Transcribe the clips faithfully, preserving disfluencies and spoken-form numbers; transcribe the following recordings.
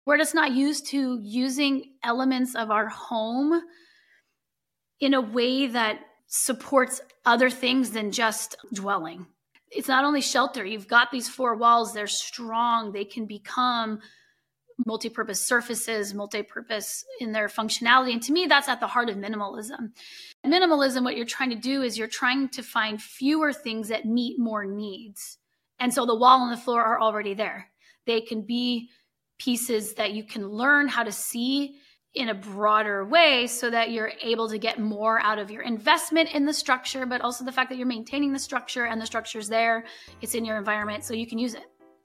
We're just not used to using elements of our home in a way that supports other things than just dwelling. It's not only shelter. You've got these four walls. They're strong. They can become multi-purpose surfaces, multi-purpose in their functionality. And to me, that's at the heart of minimalism. Minimalism, what you're trying to do is you're trying to find fewer things that meet more needs. And so the wall and the floor are already there. They can be pieces that you can learn how to see in a broader way so that you're able to get more out of your investment in the structure, but also the fact that you're maintaining the structure and the structure's there. It's in your environment, so you can use it.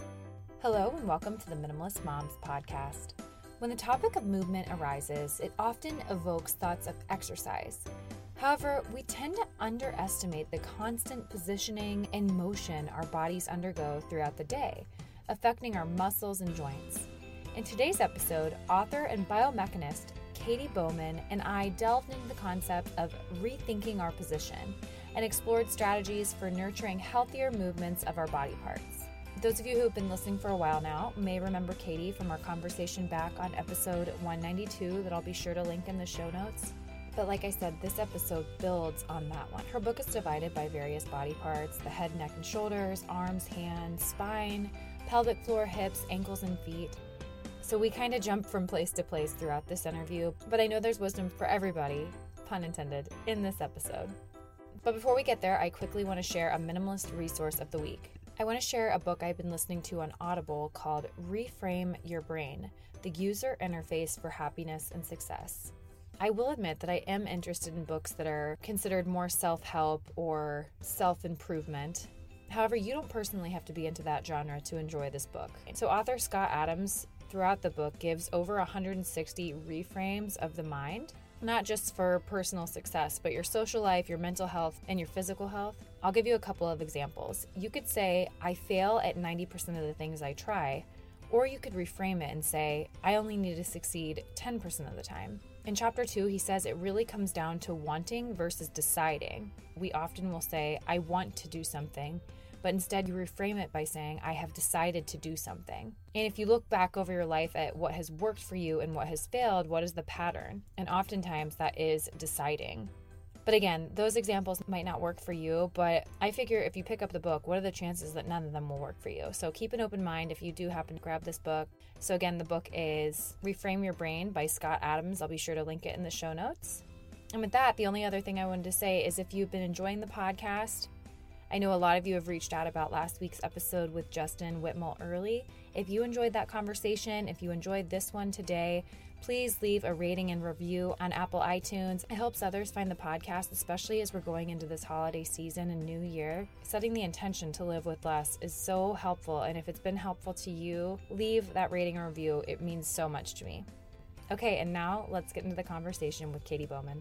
Hello and welcome to the Minimalist Moms podcast. When the topic of movement arises, it often evokes thoughts of exercise. However, we tend to underestimate the constant positioning and motion our bodies undergo throughout the day, affecting our muscles and joints. In today's episode, author and biomechanist Katie Bowman and I delved into the concept of rethinking our position and explored strategies for nurturing healthier movements of our body parts. Those of you who have been listening for a while now may remember Katie from our conversation back on episode one ninety-two that I'll be sure to link in the show notes. But like I said, this episode builds on that one. Her book is divided by various body parts: the head, neck, and shoulders, arms, hands, spine, pelvic floor, hips, ankles, and feet. So we kind of jump from place to place throughout this interview, but I know there's wisdom for everybody, pun intended, in this episode. But before we get there, I quickly want to share a minimalist resource of the week. I want to share a book I've been listening to on Audible called Reframe Your Brain: The User Interface for Happiness and Success. I will admit that I am interested in books that are considered more self-help or self-improvement. However, you don't personally have to be into that genre to enjoy this book. So author Scott Adams, throughout the book, gives over one hundred sixty reframes of the mind, not just for personal success, but your social life, your mental health, and your physical health. I'll give you a couple of examples. You could say, I fail at ninety percent of the things I try, or you could reframe it and say, I only need to succeed ten percent of the time. In chapter two, he says it really comes down to wanting versus deciding. We often will say, I want to do something, but instead you reframe it by saying, I have decided to do something. And if you look back over your life at what has worked for you and what has failed, what is the pattern? And oftentimes that is deciding. But again, those examples might not work for you, but I figure if you pick up the book, what are the chances that none of them will work for you? So keep an open mind if you do happen to grab this book. So again, the book is Reframe Your Brain by Scott Adams. I'll be sure to link it in the show notes. And with that, the only other thing I wanted to say is if you've been enjoying the podcast, I know a lot of you have reached out about last week's episode with Justin Whitmore Early. If you enjoyed that conversation, if you enjoyed this one today, please leave a rating and review on Apple iTunes. It helps others find the podcast, especially as we're going into this holiday season and new year. Setting the intention to live with less is so helpful, and if it's been helpful to you, leave that rating or review. It means so much to me. Okay, and now let's get into the conversation with Katie Bowman.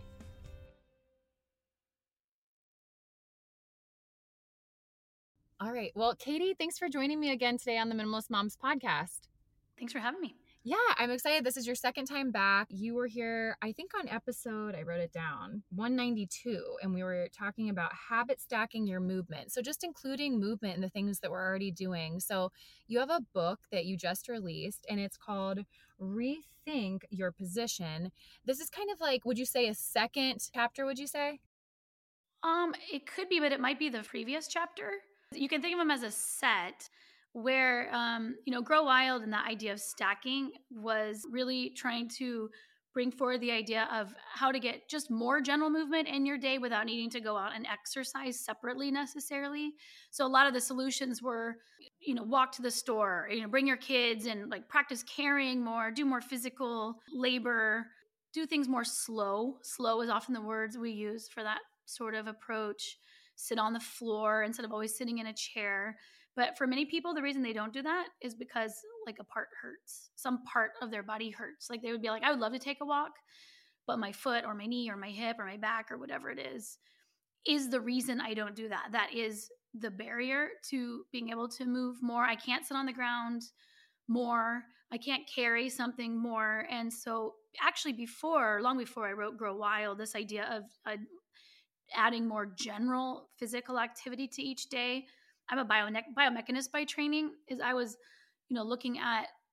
All right. Well, Katie, thanks for joining me again today on the Minimalist Moms podcast. Thanks for having me. Yeah, I'm excited. This is your second time back. You were here, I think, on episode, I wrote it down, one ninety-two, and we were talking about habit stacking your movement. So just including movement in the things that we're already doing. So you have a book that you just released, and it's called Rethink Your Position. This is kind of like, would you say a second chapter, would you say? Um, it could be, but it might be the previous chapter. You can think of them as a set where, um, you know, Grow Wild and the idea of stacking was really trying to bring forward the idea of how to get just more general movement in your day without needing to go out and exercise separately necessarily. So a lot of the solutions were, you know, walk to the store, you know, bring your kids and like practice carrying more, do more physical labor, do things more slow. Slow is often the words we use for that sort of approach. Sit on the floor instead of always sitting in a chair. But for many people, the reason they don't do that is because like a part hurts. Some part of their body hurts. Like they would be like, I would love to take a walk, but my foot or my knee or my hip or my back or whatever it is, is the reason I don't do that. That is the barrier to being able to move more. I can't sit on the ground more. I can't carry something more. And so actually before, long before I wrote Grow Wild, this idea of a adding more general physical activity to each day. I'm a biome- biomechanist by training. Is I was, you know, looking at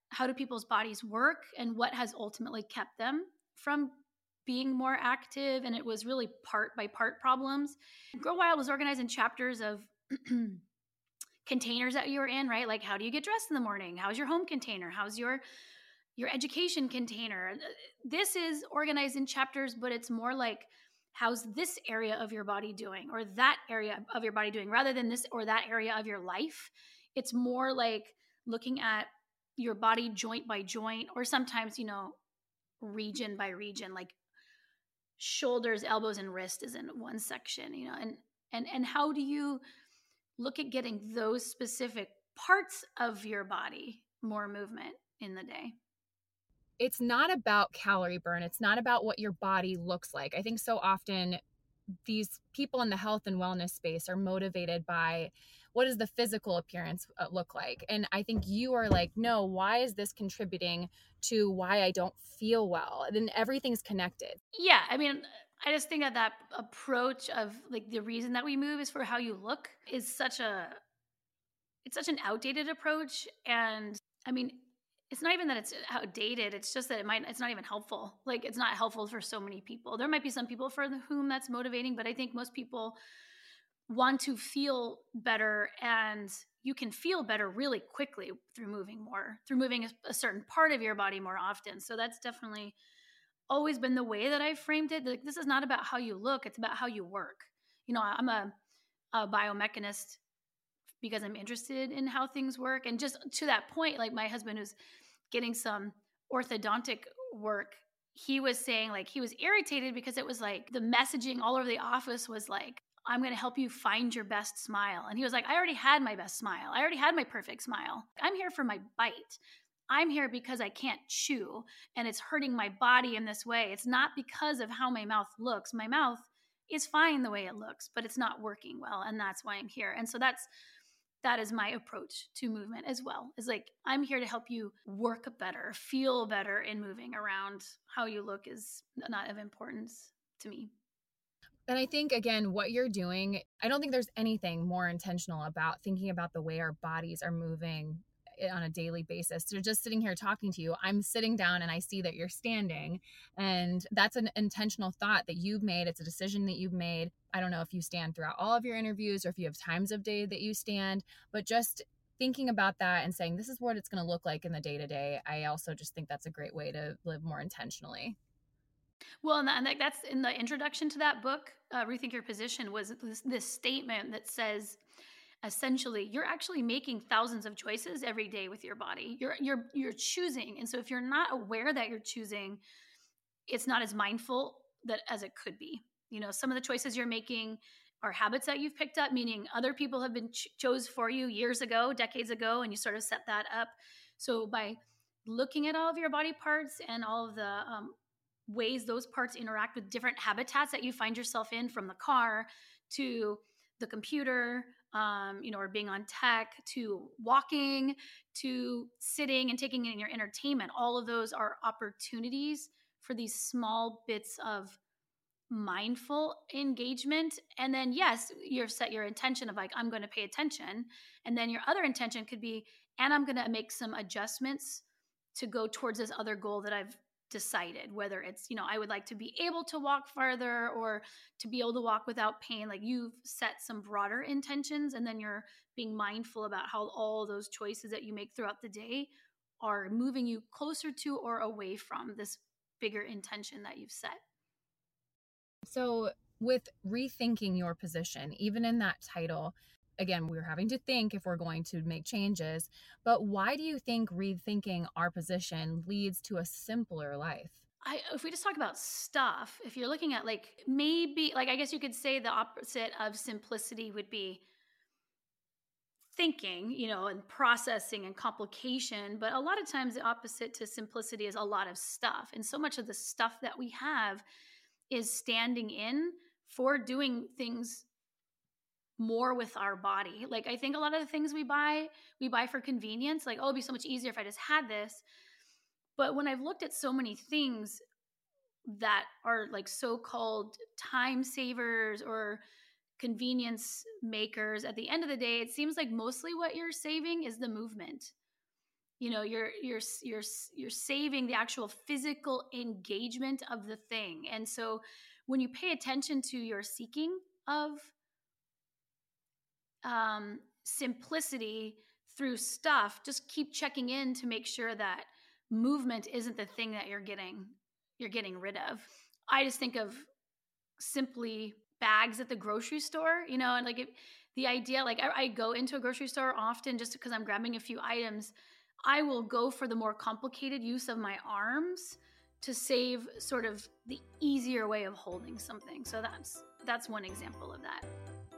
how do people's bodies work and what has ultimately kept them from being more active. And it was really part by part problems. Grow Wild was organized in chapters of containers that you were in, right? Like, how do you get dressed in the morning? How's your home container? How's your your education container? This is organized in chapters, but it's more like, how's this area of your body doing, or that area of your body doing, rather than this or that area of your life. It's more like looking at your body joint by joint, or sometimes, you know, region by region, like shoulders, elbows, and wrist is in one section, you know, and and and how do you look at getting those specific parts of your body more movement in the day? It's not about calorie burn. It's not about what your body looks like. I think so often these people in the health and wellness space are motivated by what does the physical appearance look like? And I think you are like, no, why is this contributing to why I don't feel well? And then everything's connected. Yeah. I mean, I just think that that approach of like the reason that we move is for how you look is such a, it's such an outdated approach. And I mean, it's not even that it's outdated. It's just that it might, it's not even helpful. Like, it's not helpful for so many people. There might be some people for whom that's motivating, but I think most people want to feel better, and you can feel better really quickly through moving more, through moving a, a certain part of your body more often. So that's definitely always been the way that I've framed it. Like, this is not about how you look. It's about how you work. You know, I'm a, a biomechanist because I'm interested in how things work. And just to that point, like my husband who's getting some orthodontic work, he was saying like he was irritated because it was like the messaging all over the office was like, I'm going to help you find your best smile. And he was like, I already had my best smile. I already had my perfect smile. I'm here for my bite. I'm here because I can't chew and it's hurting my body in this way. It's not because of how my mouth looks. My mouth is fine the way it looks, but it's not working well. And that's why I'm here. And so that's, that is my approach to movement as well. Is like, I'm here to help you work better, feel better in moving around. How you look is not of importance to me. And I think, again, what you're doing, I don't think there's anything more intentional about thinking about the way our bodies are moving on a daily basis. So just sitting here talking to you, I'm sitting down and I see that you're standing, and that's an intentional thought that you've made. It's a decision that you've made. I don't know if you stand throughout all of your interviews or if you have times of day that you stand, but just thinking about that and saying, this is what it's going to look like in the day to day. I also just think that's a great way to live more intentionally. Well, and, that, and that's in the introduction to that book, uh, Rethink Your Position, was this, this statement that says, essentially, you're actually making thousands of choices every day with your body. You're you're you're choosing, and so if you're not aware that you're choosing, it's not as mindful that as it could be. You know, some of the choices you're making are habits that you've picked up, meaning other people have been ch- chose for you years ago, decades ago, and you sort of set that up. So by looking at all of your body parts and all of the um, ways those parts interact with different habitats that you find yourself in, from the car to the computer, um, you know, or being on tech, to walking, to sitting and taking in your entertainment. All of those are opportunities for these small bits of mindful engagement. And then, yes, you've set your intention of like, I'm going to pay attention. And then your other intention could be, and I'm going to make some adjustments to go towards this other goal that I've decided, whether it's, you know, I would like to be able to walk farther or to be able to walk without pain. Like, you've set some broader intentions, and then you're being mindful about how all those choices that you make throughout the day are moving you closer to or away from this bigger intention that you've set. So with rethinking your position, even in that title, again, we're having to think if we're going to make changes, but why do you think rethinking our position leads to a simpler life? I, if we just talk about stuff, if you're looking at like, maybe, like, I guess you could say the opposite of simplicity would be thinking, you know, and processing and complication. But a lot of times the opposite to simplicity is a lot of stuff. And so much of the stuff that we have is standing in for doing things more with our body. Like, I think a lot of the things we buy, we buy for convenience. Like, oh, it'd be so much easier if I just had this. But when I've looked at so many things that are like so-called time savers or convenience makers, at the end of the day, it seems like mostly what you're saving is the movement. You know, you're you're you're you're saving the actual physical engagement of the thing. And so when you pay attention to your seeking of um, simplicity through stuff, just keep checking in to make sure that movement isn't the thing that you're getting you're getting rid of. I just think of simply bags at the grocery store, you know, and like it, the idea, like I, I go into a grocery store often just because I'm grabbing a few items. I will go for the more complicated use of my arms to save sort of the easier way of holding something. So that's that's one example of that.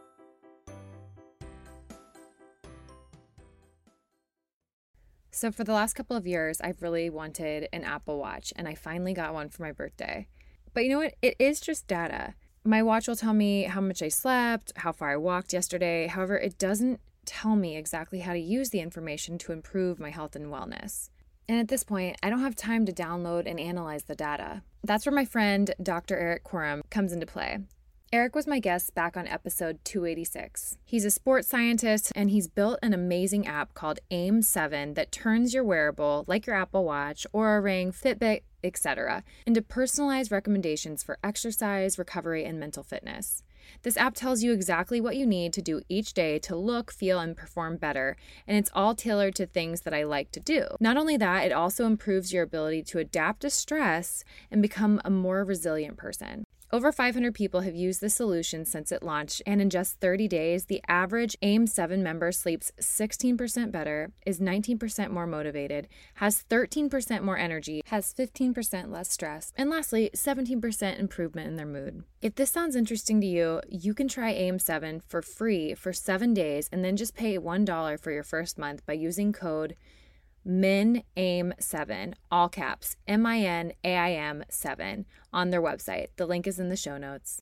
So for the last couple of years, I've really wanted an Apple Watch, and I finally got one for my birthday. But you know what? It is just data. My watch will tell me how much I slept, how far I walked yesterday. However, it doesn't tell me exactly how to use the information to improve my health and wellness. And at this point, I don't have time to download and analyze the data. That's where my friend, Doctor Eric Quorum, comes into play. Eric was my guest back on episode two eighty-six. He's a sports scientist, and he's built an amazing app called AIM seven that turns your wearable, like your Apple Watch, Oura Ring, Fitbit, et cetera, into personalized recommendations for exercise, recovery, and mental fitness. This app tells you exactly what you need to do each day to look, feel, and perform better, and it's all tailored to things that I like to do. Not only that, it also improves your ability to adapt to stress and become a more resilient person. Over five hundred people have used the solution since it launched, and in just thirty days, the average AIM seven member sleeps sixteen percent better, is nineteen percent more motivated, has thirteen percent more energy, has fifteen percent less stress, and lastly, seventeen percent improvement in their mood. If this sounds interesting to you, you can try AIM seven for free for seven days and then just pay one dollar for your first month by using code M I N A I M seven, all caps, M I N A I M seven, on their website. The link is in the show notes.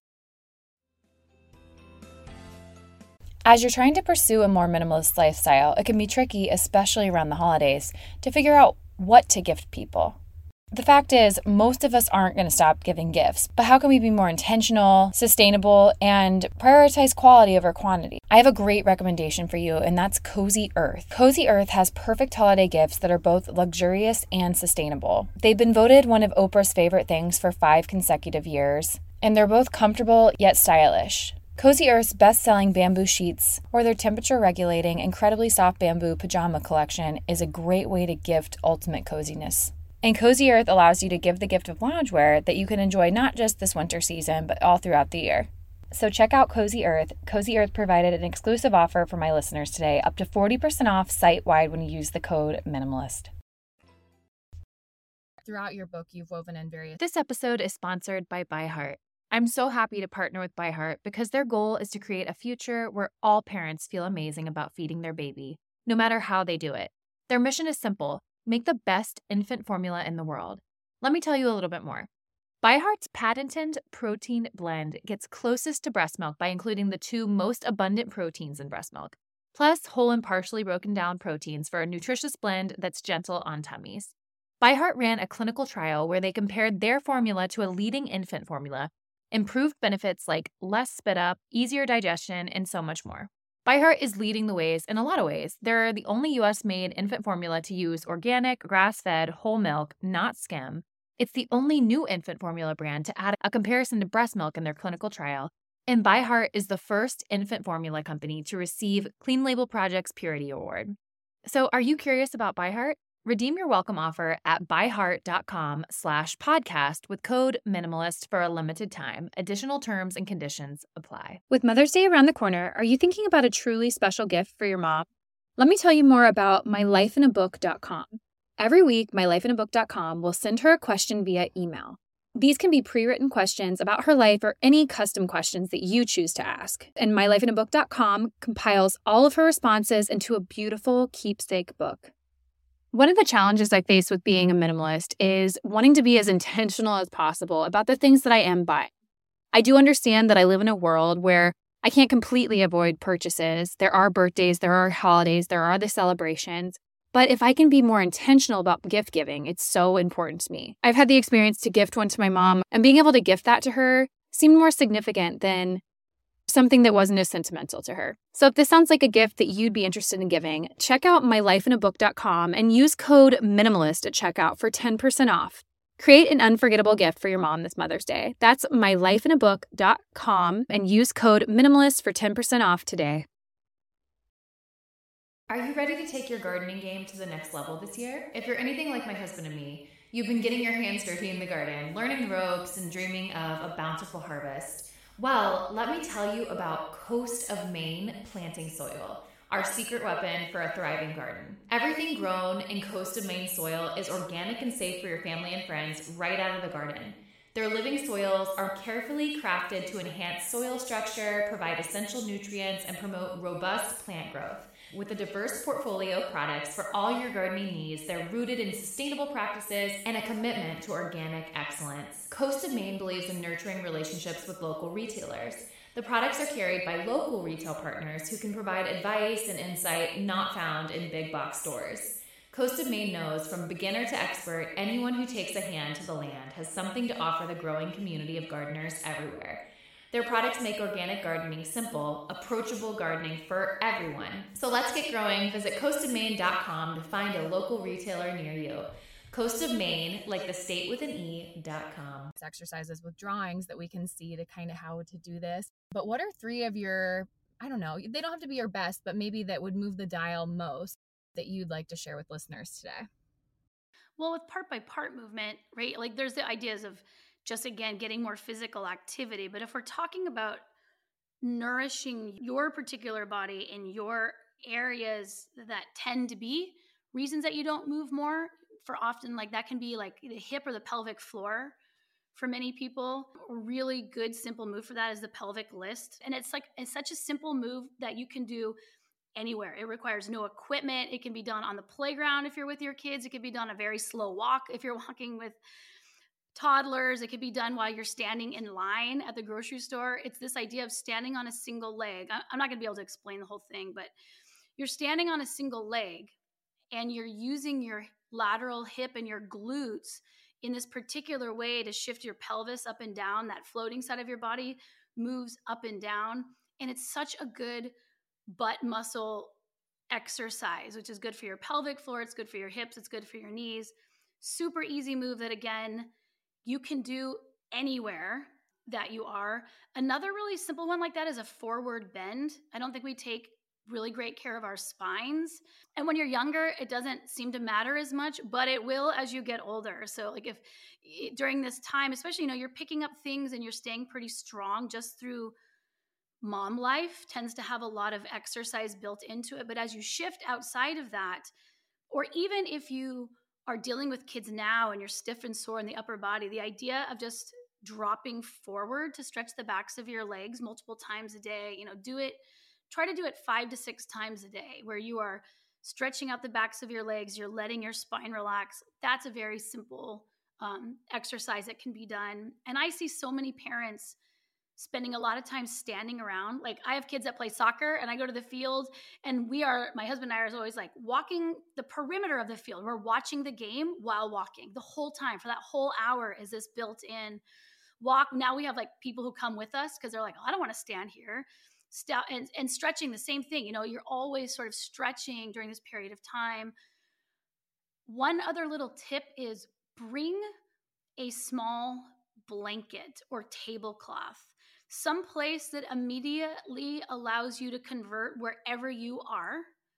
As you're trying to pursue a more minimalist lifestyle, it can be tricky, especially around the holidays, to figure out what to gift people. The fact is, most of us aren't going to stop giving gifts, but how can we be more intentional, sustainable, and prioritize quality over quantity? I have a great recommendation for you, and that's Cozy Earth. Cozy Earth has perfect holiday gifts that are both luxurious and sustainable. They've been voted one of Oprah's favorite things for five consecutive years, and they're both comfortable yet stylish. Cozy Earth's best-selling bamboo sheets or their temperature-regulating, incredibly soft bamboo pajama collection is a great way to gift ultimate coziness. And Cozy Earth allows you to give the gift of loungewear that you can enjoy not just this winter season, but all throughout the year. So check out Cozy Earth. Cozy Earth provided an exclusive offer for my listeners today, up to forty percent off site-wide when you use the code MINIMALIST. Throughout your book, you've woven in various... This episode is sponsored by ByHeart. I'm so happy to partner with ByHeart because their goal is to create a future where all parents feel amazing about feeding their baby, no matter how they do it. Their mission is simple: make the best infant formula in the world. Let me tell you a little bit more. ByHeart's patented protein blend gets closest to breast milk by including the two most abundant proteins in breast milk, plus whole and partially broken down proteins for a nutritious blend that's gentle on tummies. ByHeart ran a clinical trial where they compared their formula to a leading infant formula, improved benefits like less spit up, easier digestion, and so much more. ByHeart is leading the ways in a lot of ways. They're the only U S-made infant formula to use organic, grass-fed, whole milk, not skim. It's the only new infant formula brand to add a comparison to breast milk in their clinical trial. And ByHeart is the first infant formula company to receive Clean Label Project's Purity Award. So are you curious about ByHeart? Redeem your welcome offer at byheart.com slash podcast with code MINIMALIST for a limited time. Additional terms and conditions apply. With Mother's Day around the corner, are you thinking about a truly special gift for your mom? Let me tell you more about my life in a book dot com. Every week, my life in a book dot com will send her a question via email. These can be pre-written questions about her life or any custom questions that you choose to ask. And my life in a book dot com compiles all of her responses into a beautiful keepsake book. One of the challenges I face with being a minimalist is wanting to be as intentional as possible about the things that I am buying. I do understand that I live in a world where I can't completely avoid purchases. There are birthdays, there are holidays, there are the celebrations. But if I can be more intentional about gift giving, it's so important to me. I've had the experience to gift one to my mom, and being able to gift that to her seemed more significant than something that wasn't as sentimental to her. So if this sounds like a gift that you'd be interested in giving, check out my life in a book dot com and use code MINIMALIST at checkout for ten percent off. Create an unforgettable gift for your mom this Mother's Day. That's my life in a book dot com and use code MINIMALIST for ten percent off today. Are you ready to take your gardening game to the next level this year? If you're anything like my husband and me, you've been getting your hands dirty in the garden, learning the ropes, and dreaming of a bountiful harvest. Well, let me tell you about Coast of Maine planting soil, our secret weapon for a thriving garden. Everything grown in Coast of Maine soil is organic and safe for your family and friends right out of the garden. Their living soils are carefully crafted to enhance soil structure, provide essential nutrients, and promote robust plant growth. With a diverse portfolio of products for all your gardening needs, they're rooted in sustainable practices and a commitment to organic excellence. Coast of Maine believes in nurturing relationships with local retailers. The products are carried by local retail partners who can provide advice and insight not found in big box stores. Coast of Maine knows from beginner to expert, anyone who takes a hand to the land has something to offer the growing community of gardeners everywhere. Their products make organic gardening simple, approachable gardening for everyone. So let's get growing. Visit coast of maine dot com to find a local retailer near you. Coast of Maine, like the state with an E, dot com. Exercises with drawings that we can see to kind of how to do this. But what are three of your, I don't know, they don't have to be your best, but maybe that would move the dial most that you'd like to share with listeners today? Well, with part by part movement, right? Like there's the ideas of just, again, getting more physical activity. But if we're talking about nourishing your particular body in your areas that tend to be reasons that you don't move more, for often, like that can be like the hip or the pelvic floor for many people. A really good, simple move for that is the pelvic list. And it's like, it's such a simple move that you can do anywhere. It requires no equipment. It can be done on the playground if you're with your kids. It can be done a very slow walk if you're walking with toddlers. It could be done while you're standing in line at the grocery store. It's this idea of standing on a single leg. I'm not going to be able to explain the whole thing, but you're standing on a single leg and you're using your lateral hip and your glutes in this particular way to shift your pelvis up and down. That floating side of your body moves up and down. And it's such a good butt muscle exercise, which is good for your pelvic floor. It's good for your hips. It's good for your knees. Super easy move that, again, you can do anywhere that you are. Another really simple one like that is a forward bend. I don't think we take really great care of our spines. And when you're younger, it doesn't seem to matter as much, but it will as you get older. So like if during this time, especially, you know, you're picking up things and you're staying pretty strong just through mom life tends to have a lot of exercise built into it. But as you shift outside of that, or even if you are dealing with kids now and you're stiff and sore in the upper body, the idea of just dropping forward to stretch the backs of your legs multiple times a day, you know, do it, try to do it five to six times a day where you are stretching out the backs of your legs, you're letting your spine relax. That's a very simple um, exercise that can be done. And I see so many parents spending a lot of time standing around. Like I have kids that play soccer and I go to the field and we are, my husband and I are always like walking the perimeter of the field. We're watching the game while walking the whole time. For that whole hour is this built in walk. Now we have like people who come with us because they're like, oh, I don't want to stand here. St- and, and stretching, the same thing. You know, you're always sort of stretching during this period of time. One other little tip is bring a small blanket or tablecloth, some place that immediately allows you to convert wherever you are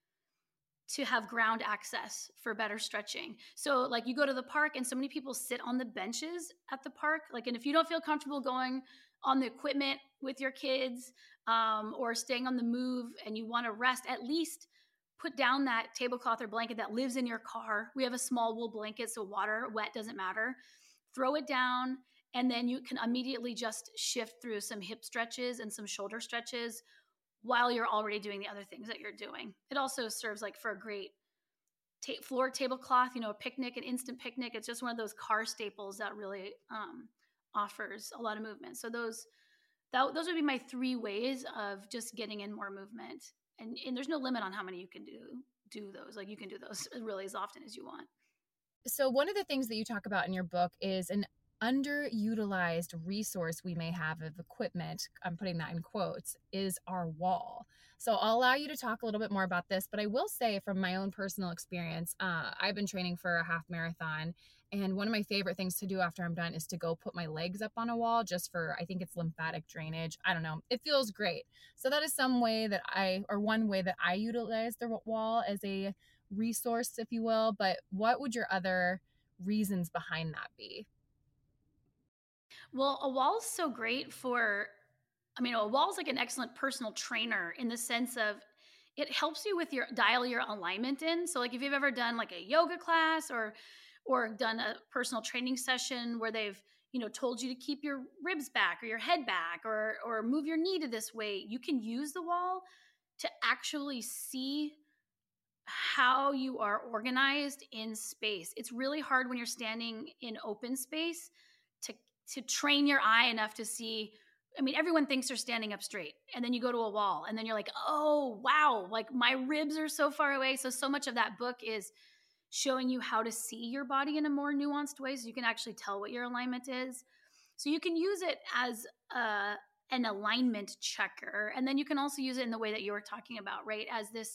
to have ground access for better stretching. So like you go to the park and so many people sit on the benches at the park. Like, and if you don't feel comfortable going on the equipment with your kids um, or staying on the move and you want to rest, at least put down that tablecloth or blanket that lives in your car. We have a small wool blanket, so water, wet, doesn't matter. Throw it down. And then you can immediately just shift through some hip stretches and some shoulder stretches while you're already doing the other things that you're doing. It also serves like for a great ta- floor tablecloth, you know, a picnic, an instant picnic. It's just one of those car staples that really um, offers a lot of movement. So those that, those would be my three ways of just getting in more movement. And, and there's no limit on how many you can do do those. Like you can do those really as often as you want. So one of the things that you talk about in your book is an underutilized resource we may have of equipment, I'm putting that in quotes, is our wall. So I'll allow you to talk a little bit more about this, but I will say from my own personal experience, uh, I've been training for a half marathon, and one of my favorite things to do after I'm done is to go put my legs up on a wall just for, I think it's lymphatic drainage. I don't know. It feels great. So that is some way that I, or one way that I utilize the wall as a resource, if you will. But what would your other reasons behind that be? Well, a wall is so great for, I mean, a wall is like an excellent personal trainer in the sense of it helps you with your dial your alignment in. So like if you've ever done like a yoga class or or done a personal training session where they've, you know, told you to keep your ribs back or your head back or or move your knee to this way, you can use the wall to actually see how you are organized in space. It's really hard when you're standing in open space to to train your eye enough to see. I mean, everyone thinks they're standing up straight, and then you go to a wall, and then you're like, "Oh, wow, like my ribs are so far away." So so much of that book is showing you how to see your body in a more nuanced way so you can actually tell what your alignment is. So you can use it as a an alignment checker, and then you can also use it in the way that you were talking about, right? As this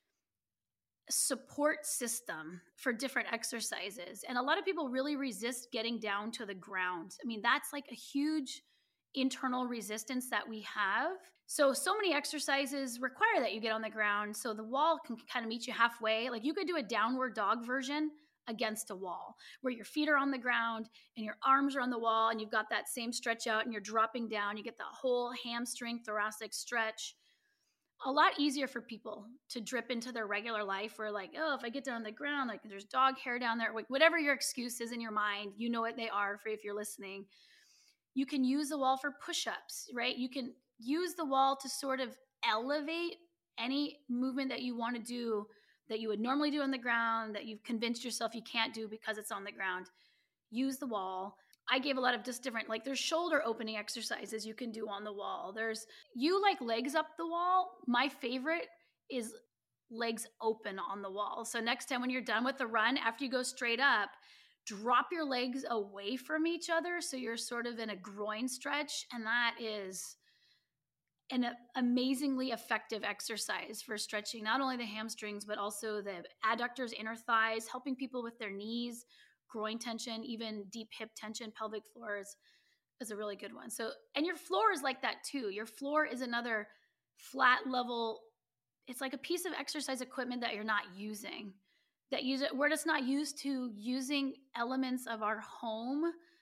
support system for different exercises. And a lot of people really resist getting down to the ground. I mean, that's like a huge internal resistance that we have. So, so many exercises require that you get on the ground. So the wall can kind of meet you halfway. Like you could do a downward dog version against a wall where your feet are on the ground and your arms are on the wall and you've got that same stretch out and you're dropping down. You get the whole hamstring thoracic stretch. A lot easier for people to drip into their regular life where like, oh, if I get down on the ground, like there's dog hair down there, like whatever your excuse is in your mind, you know what they are for if you're listening. You can use the wall for push-ups, right? You can use the wall to sort of elevate any movement that you want to do that you would normally do on the ground that you've convinced yourself you can't do because it's on the ground. Use the wall. I gave a lot of just different, like there's shoulder opening exercises you can do on the wall. There's, you like legs up the wall. My favorite is legs open on the wall. So next time when you're done with the run, after you go straight up, drop your legs away from each other. So you're sort of in a groin stretch. And that is an amazingly effective exercise for stretching not only the hamstrings, but also the adductors, inner thighs, helping people with their knees, groin tension, even deep hip tension, pelvic floors is a really good one. So, and your floor is like that too. Your floor is another flat level. It's like a piece of exercise equipment that you're not using, that use it. We're just not used to using elements of our home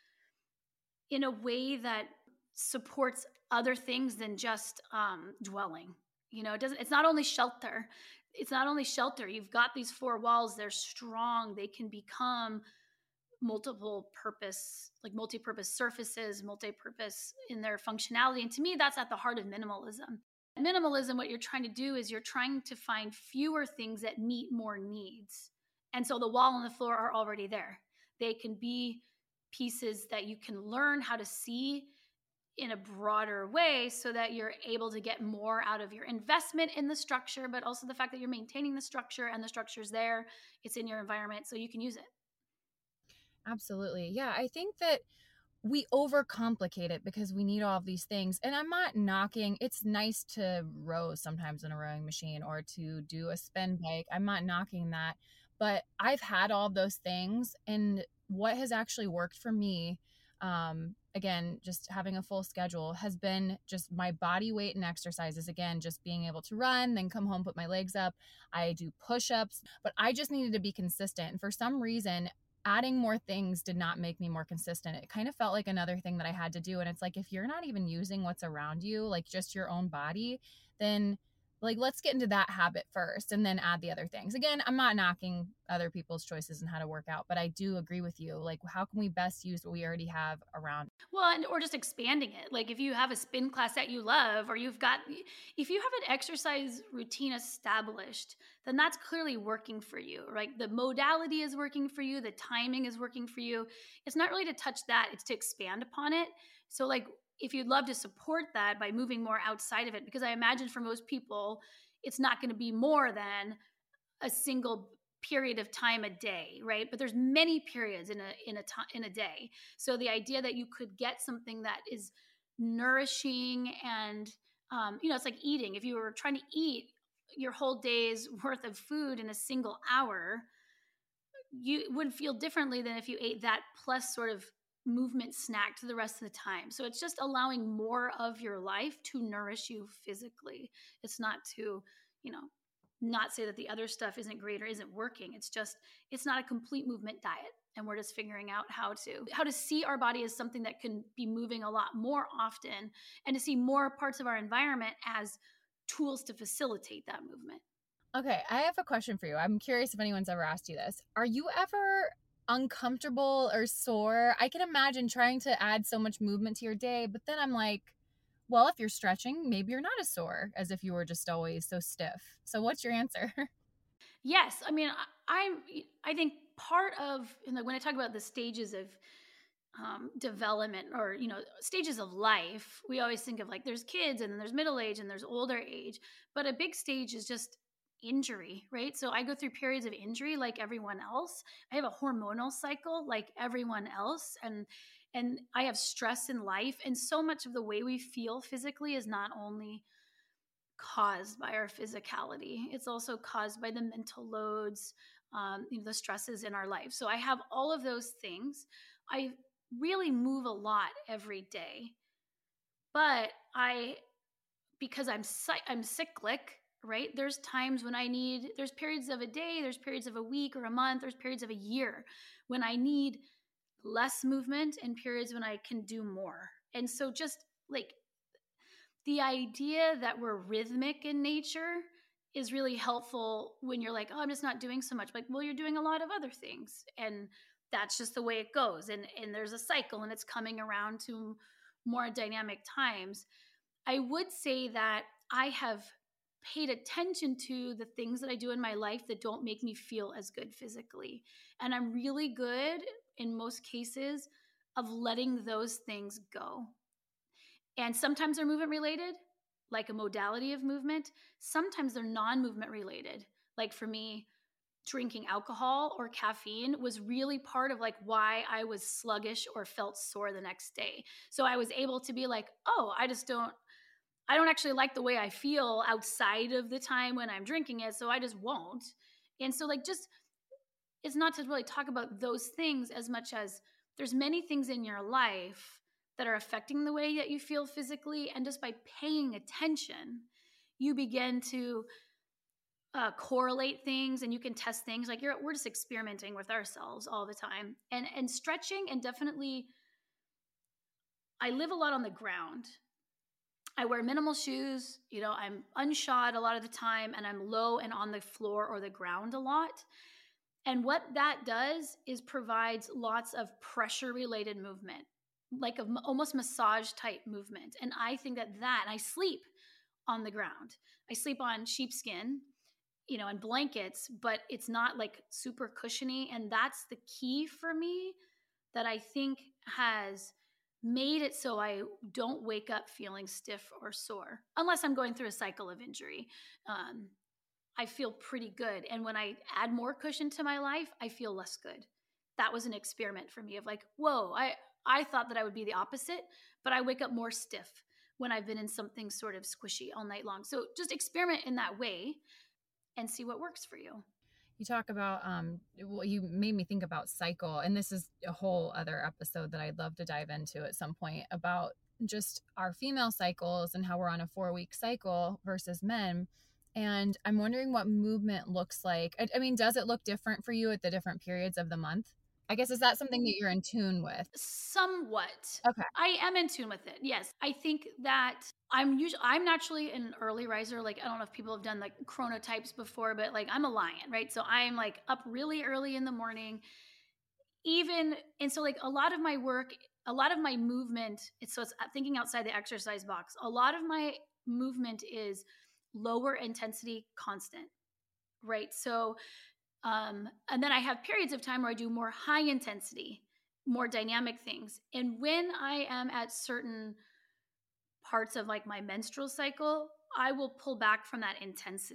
in a way that supports other things than just um, dwelling. You know, it doesn't, it's not only shelter. It's not only shelter. You've got these four walls. They're strong. They can become multiple purpose, like multi-purpose surfaces, multi-purpose in their functionality. And to me, that's at the heart of minimalism. Minimalism, what you're trying to do is you're trying to find fewer things that meet more needs. And so the wall and the floor are already there. They can be pieces that you can learn how to see in a broader way so that you're able to get more out of your investment in the structure, but also the fact that you're maintaining the structure and the structure's there. It's in your environment, so you can use it. Absolutely. Yeah, I think that we overcomplicate it because we need all of these things. And I'm not knocking, it's nice to row sometimes in a rowing machine or to do a spin bike. I'm not knocking that. But I've had all those things. And what has actually worked for me, um, again, just having a full schedule, has been just my body weight and exercises. Again, just being able to run, then come home, put my legs up. I do push-ups, but I just needed to be consistent. And for some reason, adding more things did not make me more consistent. It kind of felt like another thing that I had to do. And it's like, if you're not even using what's around you, like just your own body, then like, let's get into that habit first and then add the other things. Again, I'm not knocking other people's choices and how to work out, but I do agree with you. Like, how can we best use what we already have around? Well, and or just expanding it. Like if you have a spin class that you love, or you've got, if you have an exercise routine established, then that's clearly working for you, right? The modality is working for you. The timing is working for you. It's not really to touch that. It's to expand upon it. So like, if you'd love to support that by moving more outside of it, because I imagine for most people, it's not going to be more than a single period of time a day, right? But there's many periods in a in a time in a day. So the idea that you could get something that is nourishing and um, you know, it's like eating. If you were trying to eat your whole day's worth of food in a single hour, you would feel differently than if you ate that plus sort of movement snack to the rest of the time. So it's just allowing more of your life to nourish you physically. It's not to, you know, not say that the other stuff isn't great or isn't working. It's just, it's not a complete movement diet. And we're just figuring out how to, how to see our body as something that can be moving a lot more often, and to see more parts of our environment as tools to facilitate that movement. Okay, I have a question for you. I'm curious if anyone's ever asked you this. Are you ever uncomfortable or sore? I can imagine trying to add so much movement to your day, but then I'm like, well, if you're stretching, maybe you're not as sore as if you were just always so stiff. So what's your answer? Yes. I mean, I, I'm, I think part of, you know, when I talk about the stages of um, development, or, you know, stages of life, we always think of like, there's kids and then there's middle age and there's older age, but a big stage is just injury, right? So I go through periods of injury like everyone else. I have a hormonal cycle like everyone else. And, and I have stress in life. And so much of the way we feel physically is not only caused by our physicality, it's also caused by the mental loads, um, you know, the stresses in our life. So I have all of those things. I really move a lot every day, but I, because I'm I'm cyclic, right? There's times when I need, there's periods of a day, there's periods of a week or a month, there's periods of a year when I need less movement, and periods when I can do more. And so just like the idea that we're rhythmic in nature is really helpful when you're like, oh, I'm just not doing so much. Like, well, you're doing a lot of other things, and that's just the way it goes. And, and there's a cycle, and it's coming around to more dynamic times. I would say that I have paid attention to the things that I do in my life that don't make me feel as good physically. And I'm really good in most cases of letting those things go. And sometimes they're movement related, like a modality of movement. Sometimes they're non-movement related. Like for me, drinking alcohol or caffeine was really part of like why I was sluggish or felt sore the next day. So I was able to be like, oh, I just don't, I don't actually like the way I feel outside of the time when I'm drinking it. So I just won't. And so like, just, it's not to really talk about those things as much as there's many things in your life that are affecting the way that you feel physically. And just by paying attention, you begin to uh, correlate things, and you can test things. Like you're, we're just experimenting with ourselves all the time. And, and stretching, and definitely, I live a lot on the ground. I wear minimal shoes, you know, I'm unshod a lot of the time, and I'm low and on the floor or the ground a lot. And what that does is provides lots of pressure related movement, like a, almost massage type movement. And I think that that, and I sleep on the ground. I sleep on sheepskin, you know, and blankets, but it's not like super cushiony. And that's the key for me that I think has made it so I don't wake up feeling stiff or sore, unless I'm going through a cycle of injury. Um, I feel pretty good. And when I add more cushion to my life, I feel less good. That was an experiment for me of like, whoa, I, I thought that I would be the opposite, but I wake up more stiff when I've been in something sort of squishy all night long. So just experiment in that way and see what works for you. You talk about, um, well, you made me think about cycle, and this is a whole other episode that I'd love to dive into at some point, about just our female cycles and how we're on a four week cycle versus men. And I'm wondering what movement looks like. I, I mean, does it look different for you at the different periods of the month? I guess, is that something that you're in tune with? Somewhat. Okay. I am in tune with it. Yes. I think that I'm usually, I'm naturally an early riser. Like, I don't know if people have done like chronotypes before, but like I'm a lion, right? So I'm like up really early in the morning, even. And so like a lot of my work, a lot of my movement, it's so it's thinking outside the exercise box. A lot of my movement is lower intensity, constant, right? So Um, and then I have periods of time where I do more high intensity, more dynamic things. And when I am at certain parts of like my menstrual cycle, I will pull back from that intensity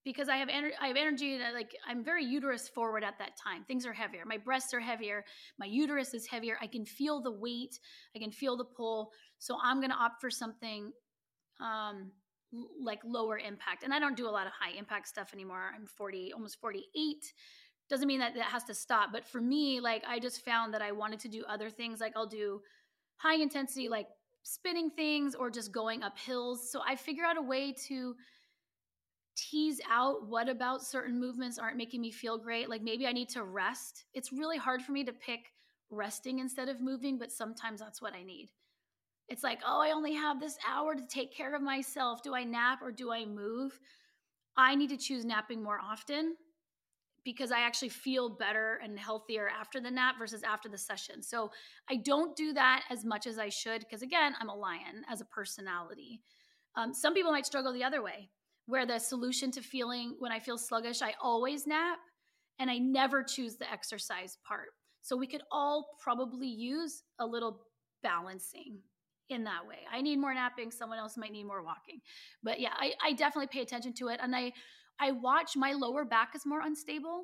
because I have ener- I have energy, and I, like I'm very uterus forward at that time. Things are heavier. My breasts are heavier. My uterus is heavier. I can feel the weight. I can feel the pull. So I'm going to opt for something um, l- like lower impact. And I don't do a lot of high impact stuff anymore. I'm forty, almost forty-eight. Doesn't mean that that has to stop. But for me, like I just found that I wanted to do other things. Like I'll do high intensity, like spinning things or just going up hills. So I figure out a way to tease out what about certain movements aren't making me feel great. Like maybe I need to rest. It's really hard for me to pick resting instead of moving, but sometimes that's what I need. It's like, oh, I only have this hour to take care of myself. Do I nap or do I move? I need to choose napping more often because I actually feel better and healthier after the nap versus after the session. So I don't do that as much as I should because, again, I'm a lion as a personality. Um, some people might struggle the other way, where the solution to feeling when I feel sluggish, I always nap and I never choose the exercise part. So we could all probably use a little balancing in that way. I need more napping. Someone else might need more walking. But yeah, I, I definitely pay attention to it. And I, I watch my lower back is more unstable.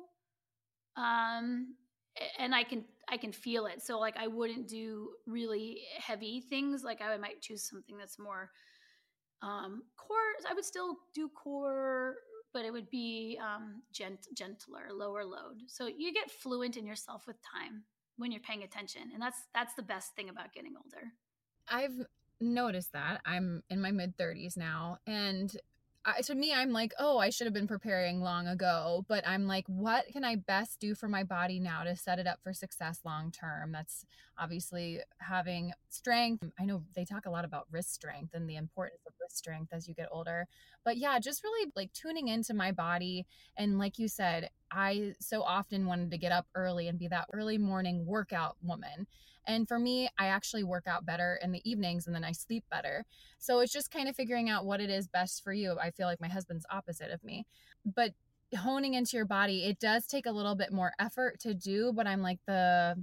Um, and I can, I can feel it. So like, I wouldn't do really heavy things. Like I might choose something that's more um, core. I would still do core, but it would be um, gent- gentler, lower load. So you get fluent in yourself with time when you're paying attention. And that's, that's the best thing about getting older. I've noticed that. I'm in my mid thirties now, and I, to me, I'm like, oh, I should have been preparing long ago, but I'm like, what can I best do for my body now to set it up for success long term? That's obviously having strength. I know they talk a lot about wrist strength and the importance of wrist strength as you get older, but yeah, just really like tuning into my body. And like you said, I so often wanted to get up early and be that early morning workout woman. And for me, I actually work out better in the evenings and then I sleep better. So it's just kind of figuring out what it is best for you. I feel like my husband's opposite of me. But honing into your body, it does take a little bit more effort to do, but I'm like the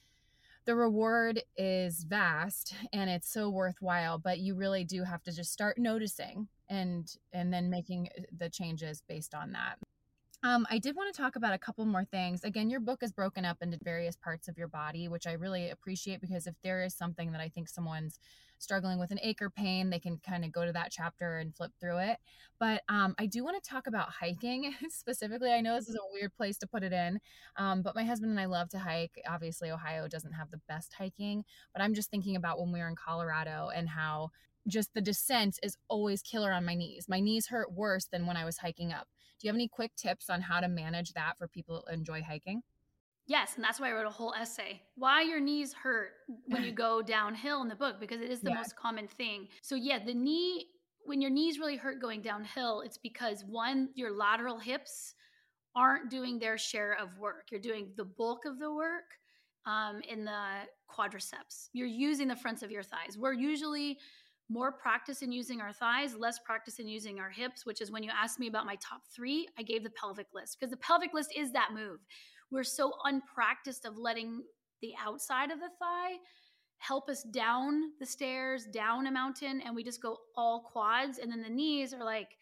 the reward is vast and it's so worthwhile, but you really do have to just start noticing and and then making the changes based on that. Um, I did want to talk about a couple more things. Again, your book is broken up into various parts of your body, which I really appreciate because if there is something that I think someone's struggling with an ache or pain, they can kind of go to that chapter and flip through it. But um, I do want to talk about hiking specifically. I know this is a weird place to put it in, um, but my husband and I love to hike. Obviously, Ohio doesn't have the best hiking, but I'm just thinking about when we were in Colorado and how just the descent is always killer on my knees. My knees hurt worse than when I was hiking up. Do you have any quick tips on how to manage that for people who enjoy hiking? Yes, and that's why I wrote a whole essay. Why your knees hurt when you go downhill in the book, because it is the Yeah. most common thing. So yeah, the knee, when your knees really hurt going downhill, it's because one, your lateral hips aren't doing their share of work. You're doing the bulk of the work um, in the quadriceps. You're using the fronts of your thighs. We're usually more practice in using our thighs, less practice in using our hips, which is when you asked me about my top three, I gave the pelvic list because the pelvic list is that move. We're so unpracticed of letting the outside of the thigh help us down the stairs, down a mountain, and we just go all quads. And then the knees are like,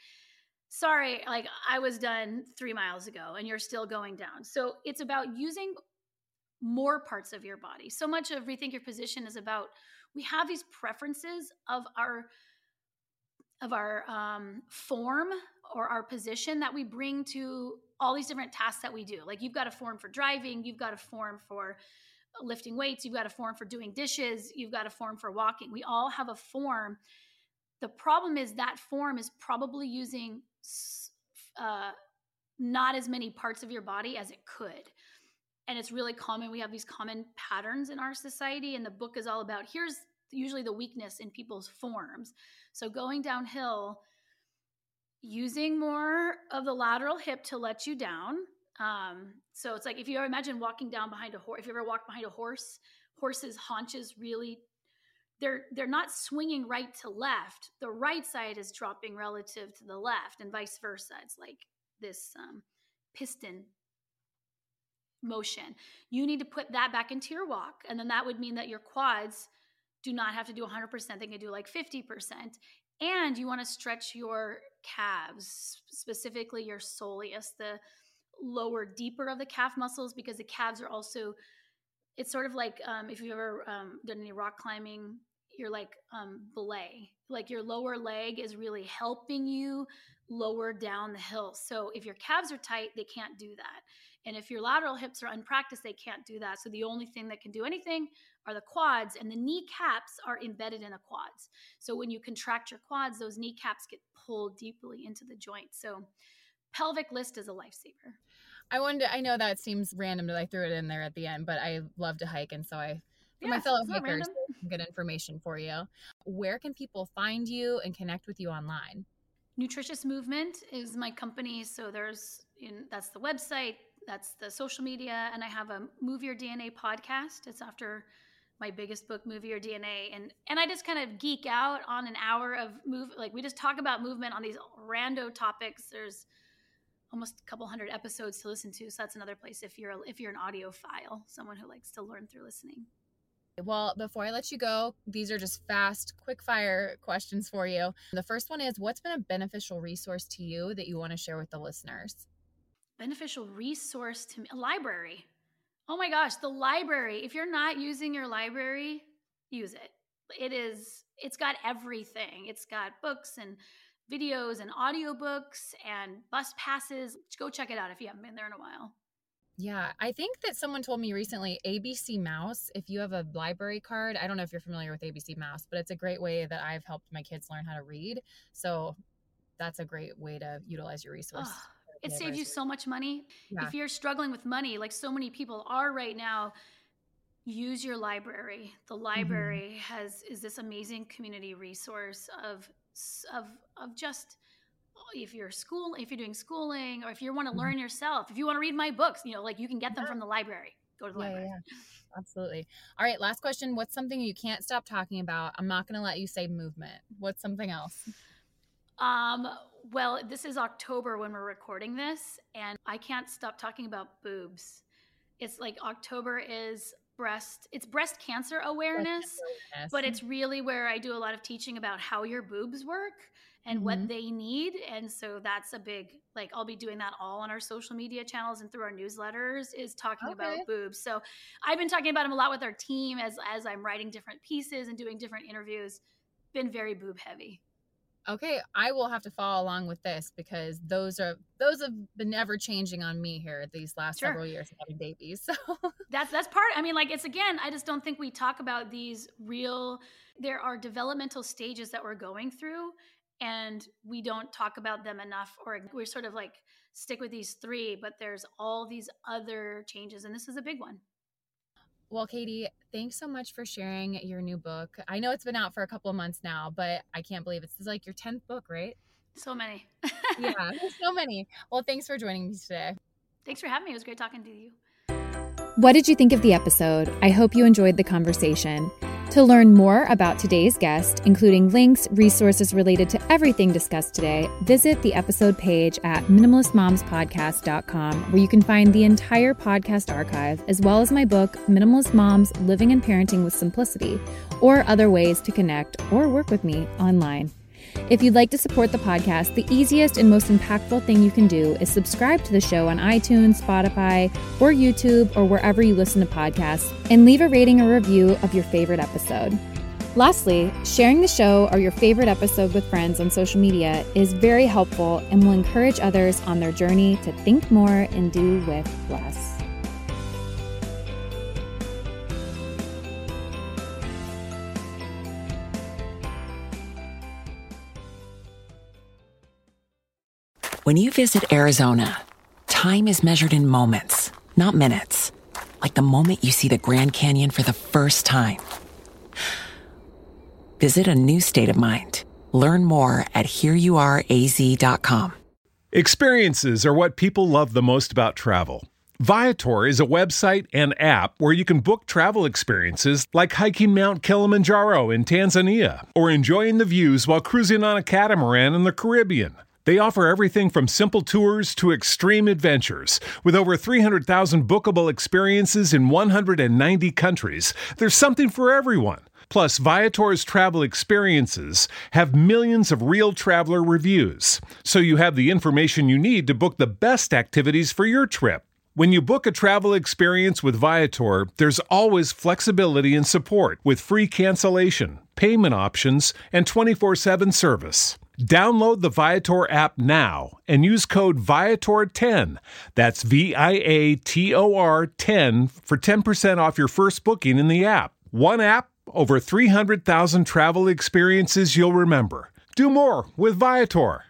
sorry, like I was done three miles ago and you're still going down. So it's about using more parts of your body. So much of Rethink Your Position is about, we have these preferences of our of our um, form or our position that we bring to all these different tasks that we do. Like you've got a form for driving, you've got a form for lifting weights, you've got a form for doing dishes, you've got a form for walking. We all have a form. The problem is that form is probably using uh, not as many parts of your body as it could. And it's really common. We have these common patterns in our society. And the book is all about, here's usually the weakness in people's forms. So going downhill, using more of the lateral hip to let you down. Um, so it's like if you ever imagine walking down behind a horse, if you ever walked behind a horse, horses' haunches really, they're they're not swinging right to left. The right side is dropping relative to the left and vice versa. It's like this um, piston motion. You need to put that back into your walk. And then that would mean that your quads do not have to do one hundred percent. They can do like fifty percent. And you want to stretch your calves, specifically your soleus, the lower, deeper of the calf muscles, because the calves are also, it's sort of like um, if you've ever um, done any rock climbing, you're like um, belay, like your lower leg is really helping you lower down the hill. So if your calves are tight, they can't do that. And if your lateral hips are unpracticed, they can't do that. So the only thing that can do anything are the quads, and the kneecaps are embedded in the quads. So when you contract your quads, those kneecaps get pulled deeply into the joint. So pelvic list is a lifesaver. I wanted to, I know that seems random that I threw it in there at the end, but I love to hike. And so I, for Yeah, my fellow it's not hikers, random. some good information for you. Where can people find you and connect with you online? Nutritious Movement is my company. So there's, in, that's the website, that's the social media. And I have a Move Your D N A podcast. It's after my biggest book, Move Your D N A. And, and I just kind of geek out on an hour of move. Like we just talk about movement on these rando topics. There's almost a couple hundred episodes to listen to. So that's another place if you're, if you're an audiophile, someone who likes to learn through listening. Well, before I let you go, these are just fast, quick fire questions for you. The first one is, what's been a beneficial resource to you that you want to share with the listeners? Beneficial resource to me, a library. Oh my gosh, the library. If you're not using your library, use it. It is, it's got everything. It's got books and videos and audiobooks and bus passes. Go check it out if you haven't been there in a while. Yeah, I think that someone told me recently, A B C Mouse, if you have a library card, I don't know if you're familiar with A B C Mouse, but it's a great way that I've helped my kids learn how to read. So that's a great way to utilize your resource. Oh, it saves you so much money. Yeah. If you're struggling with money, like so many people are right now, use your library. The library mm-hmm. has is this amazing community resource of of of just, if you're school, if you're doing schooling, or if you want to learn yourself, if you want to read my books, you know, like you can get them from the library. Go to the yeah, library. Yeah, absolutely. All right. Last question. What's something you can't stop talking about? I'm not going to let you say movement. What's something else? Um, well, this is October when we're recording this, and I can't stop talking about boobs. It's like October is breast, it's breast cancer awareness, breast awareness. But it's really where I do a lot of teaching about how your boobs work and mm-hmm. what they need. And so that's a big, like, I'll be doing that all on our social media channels and through our newsletters, is talking okay. about boobs. So I've been talking about them a lot with our team as, as I'm writing different pieces and doing different interviews. Been very boob heavy. Okay, I will have to follow along with this, because those are those have been ever changing on me here these last sure. several years of having babies. So that's that's part. I mean, like, it's again, I just don't think we talk about these real. There are developmental stages that we're going through, and we don't talk about them enough, or we're sort of like stick with these three, but there's all these other changes, and this is a big one. Well, Katie, thanks so much for sharing your new book. I know it's been out for a couple of months now, but I can't believe it's like your tenth book, right? So many. Yeah, so many. Well, thanks for joining me today. Thanks for having me. It was great talking to you. What did you think of the episode? I hope you enjoyed the conversation. To learn more about today's guest, including links, resources related to everything discussed today, visit the episode page at minimalist moms podcast dot com, where you can find the entire podcast archive, as well as my book, Minimalist Moms: Living and Parenting with Simplicity, or other ways to connect or work with me online. If you'd like to support the podcast, the easiest and most impactful thing you can do is subscribe to the show on iTunes, Spotify, or YouTube, or wherever you listen to podcasts, and leave a rating or review of your favorite episode. Lastly, sharing the show or your favorite episode with friends on social media is very helpful and will encourage others on their journey to think more and do with less. When you visit Arizona, time is measured in moments, not minutes. Like the moment you see the Grand Canyon for the first time. Visit a new state of mind. Learn more at here you are a z dot com. Experiences are what people love the most about travel. Viator is a website and app where you can book travel experiences like hiking Mount Kilimanjaro in Tanzania or enjoying the views while cruising on a catamaran in the Caribbean. They offer everything from simple tours to extreme adventures. With over three hundred thousand bookable experiences in one hundred ninety countries, there's something for everyone. Plus, Viator's travel experiences have millions of real traveler reviews, so you have the information you need to book the best activities for your trip. When you book a travel experience with Viator, there's always flexibility and support with free cancellation, payment options, and twenty-four seven service. Download the Viator app now and use code Viator ten. That's V I A T O R ten for ten percent off your first booking in the app. One app, over three hundred thousand travel experiences you'll remember. Do more with Viator.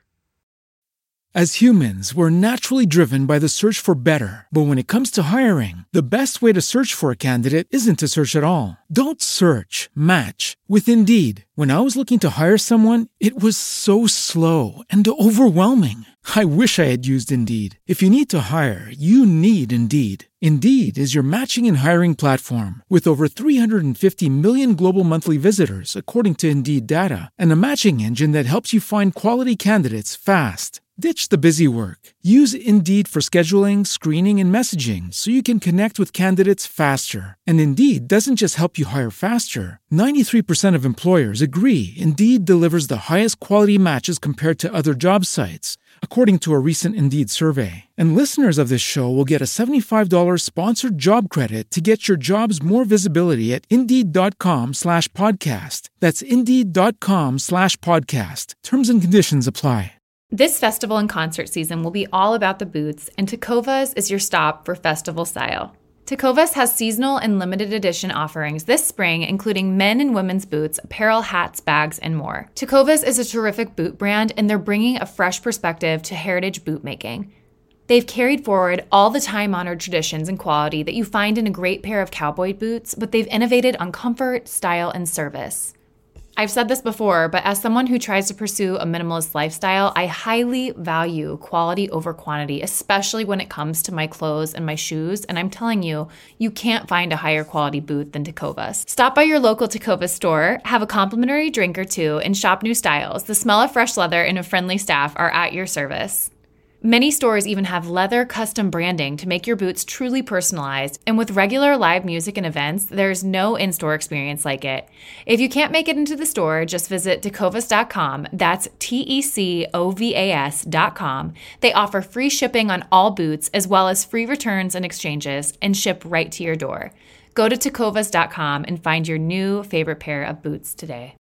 As humans, we're naturally driven by the search for better. But when it comes to hiring, the best way to search for a candidate isn't to search at all. Don't search, match with Indeed. When I was looking to hire someone, it was so slow and overwhelming. I wish I had used Indeed. If you need to hire, you need Indeed. Indeed is your matching and hiring platform with over three hundred fifty million global monthly visitors, according to Indeed data, and a matching engine that helps you find quality candidates fast. Ditch the busy work. Use Indeed for scheduling, screening, and messaging so you can connect with candidates faster. And Indeed doesn't just help you hire faster. ninety-three percent of employers agree Indeed delivers the highest quality matches compared to other job sites, according to a recent Indeed survey. And listeners of this show will get a seventy-five dollars sponsored job credit to get your jobs more visibility at Indeed.com slash podcast. That's Indeed.com slash podcast. Terms and conditions apply. This festival and concert season will be all about the boots, and Tecovas is your stop for festival style. Tecovas has seasonal and limited edition offerings this spring, including men and women's boots, apparel, hats, bags, and more. Tecovas is a terrific boot brand, and they're bringing a fresh perspective to heritage boot making. They've carried forward all the time-honored traditions and quality that you find in a great pair of cowboy boots, but they've innovated on comfort, style, and service. I've said this before, but as someone who tries to pursue a minimalist lifestyle, I highly value quality over quantity, especially when it comes to my clothes and my shoes. And I'm telling you, you can't find a higher quality boot than Tecovas. Stop by your local Tecovas store, have a complimentary drink or two, and shop new styles. The smell of fresh leather and a friendly staff are at your service. Many stores even have leather custom branding to make your boots truly personalized, and with regular live music and events, there's no in-store experience like it. If you can't make it into the store, just visit Tecovas dot com. That's T E C O V A S dot com. They offer free shipping on all boots, as well as free returns and exchanges, and ship right to your door. Go to Tecovas dot com and find your new favorite pair of boots today.